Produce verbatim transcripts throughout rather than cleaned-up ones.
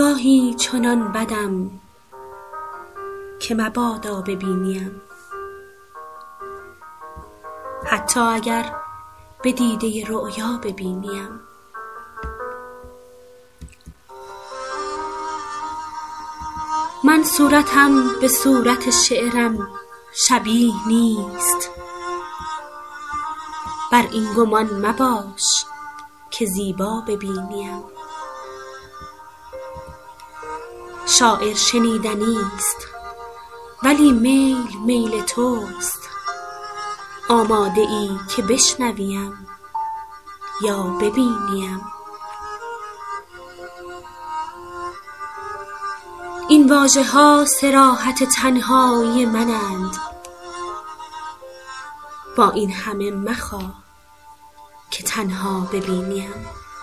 گاهی چنان بدم که مبادا ببینیم، حتی اگر به دیده رؤیا ببینیم. من صورتم به صورت شعرم شبیه نیست، بر این گمان مباش که زیبا ببینیم. شاعر شنیدنی است ولی میل میل توست، آماده ای که بشنویم یا ببینیم. این واژه ها صراحت تنهایی منند، با این همه مخواه که تنها ببینیم.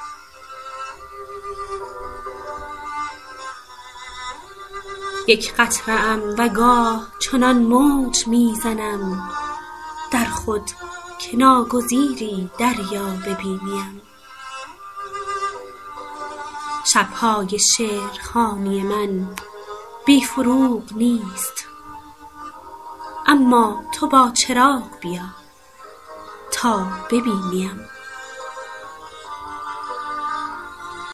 یک قطره ام و گاه چنان موج میزنم در خود که ناگزیری دریا ببینیم. شبهای شعرخوانی من بی فروغ نیست، اما تو با چراغ بیا تا ببینیم.